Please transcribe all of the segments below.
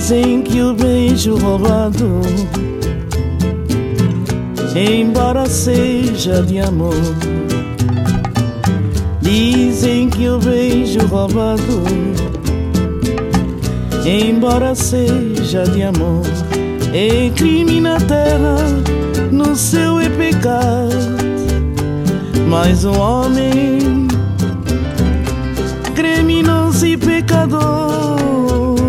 Dizem que o beijo roubado, embora seja de amor. Dizem que o beijo roubado, embora seja de amor, é crime na terra, no céu é pecado. Mas o homem, criminoso e pecador,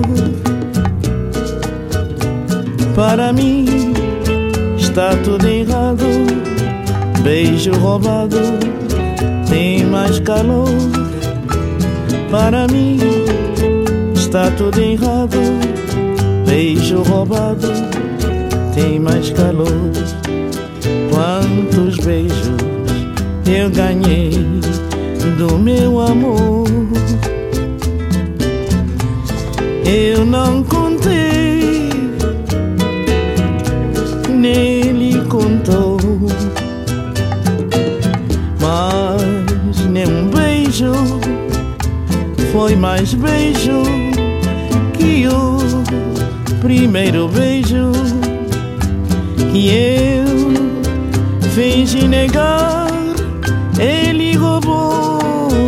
para mim está tudo errado. Beijo roubado tem mais calor. Para mim está tudo errado. Beijo roubado tem mais calor. Quantos beijos eu ganhei do meu amor, eu não contei, nem ele contou. Mas nenhum beijo foi mais beijo que o primeiro beijo que eu fingi negar. Ele roubou.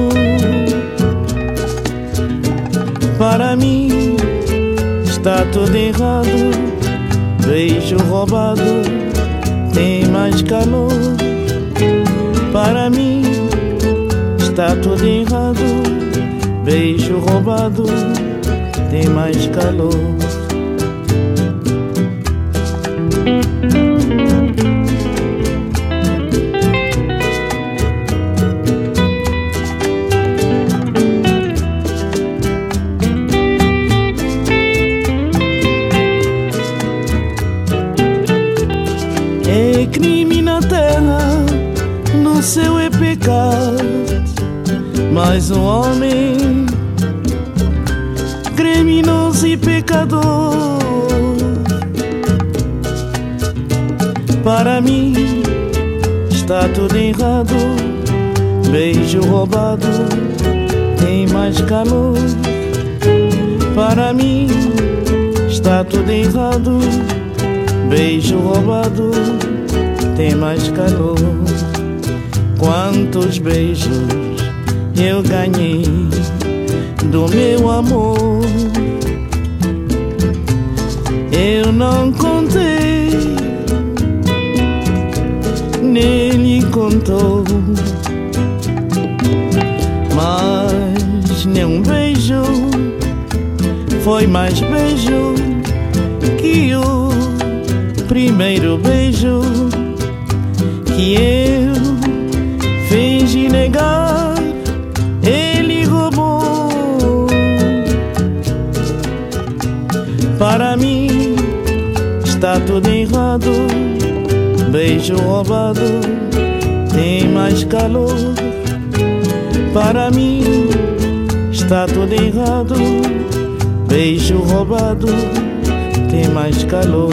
Para mim está tudo errado. Beijo roubado tem mais calor. Para mim está tudo errado. Beijo roubado tem mais calor. É crime na terra, no céu é pecado. Mas o homem, criminoso e pecador, para mim está tudo errado. Beijo roubado tem mais calor. Para mim está tudo errado. Beijo roubado tem mais calor. Quantos beijos eu ganhei do meu amor, eu não contei, nem ele contou. Mas nenhum beijo foi mais beijo que o primeiro beijo que eu fingi negar. Ele roubou. Para mim está tudo errado. Beijo roubado tem mais calor. Para mim está tudo errado. Beijo roubado tem mais calor.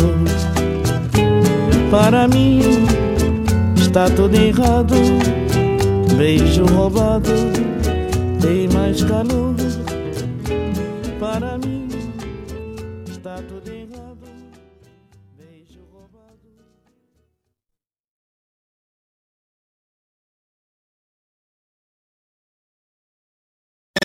Para mim está tudo errado. Beijo roubado tem mais calor.